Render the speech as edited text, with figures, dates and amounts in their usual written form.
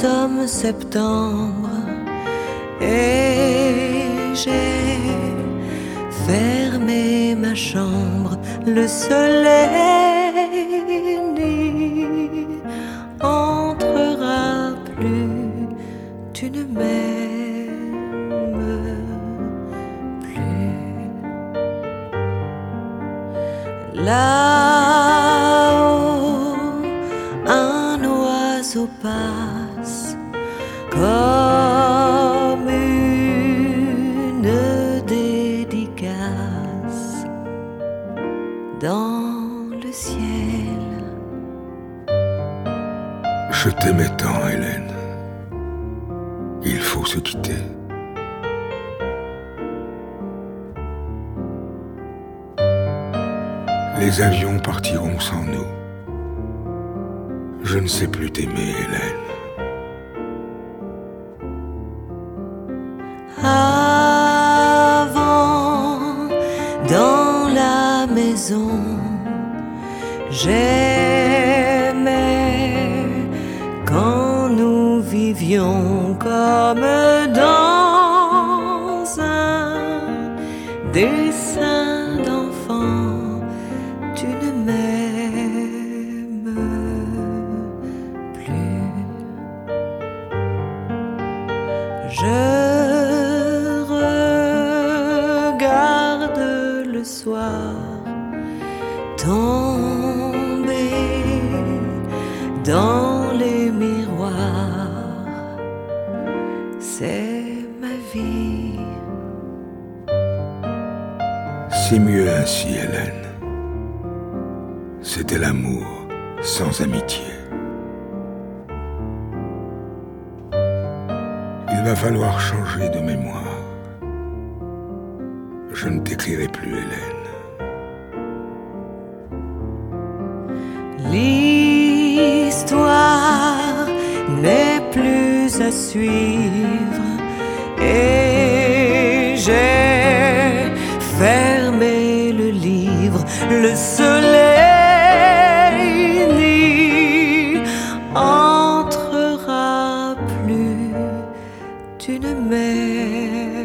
sommes septembre et j'ai fermé ma chambre. Le soleil n'y entrera plus. Tu ne m'aimes plus. Là-haut, un oiseau passe comme une dédicace dans le ciel. Je t'aimais tant, Hélène. Il faut se quitter. Les avions partiront sans nous. Je ne sais plus t'aimer, Hélène. Avant, dans la maison, j'aimais quand nous vivions comme dans un dessin d'enfant. Tu ne m'aimes plus. Je regarde le soir tomber dans les miroirs. C'est ma vie. C'est mieux ainsi, Hélène. C'était l'amour sans amitié. Il va falloir changer de mémoire. Je ne t'écrirai plus, Hélène. L'histoire n'est plus à suivre et j'ai fermé le livre. Le soleil n'y entrera plus. Tu ne m'aimes